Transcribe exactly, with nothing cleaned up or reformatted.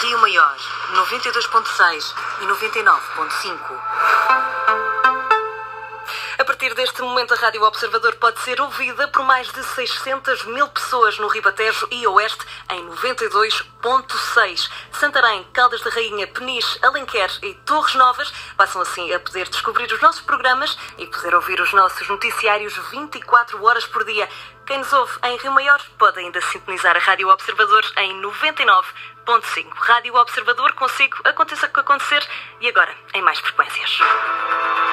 Rio Maior, noventa e dois ponto seis e noventa e nove ponto cinco. A partir deste momento, a Rádio Observador pode ser ouvida por mais de seiscentas mil pessoas no Ribatejo e Oeste em noventa e dois ponto seis. Santarém, Caldas da Rainha, Peniche, Alenquer e Torres Novas passam assim a poder descobrir os nossos programas e poder ouvir os nossos noticiários vinte e quatro horas por dia. Quem nos ouve em Rio Maior pode ainda sintonizar a Rádio Observador em noventa e nove ponto cinco. Rádio Observador, consigo, aconteça o que acontecer, e agora em mais frequências.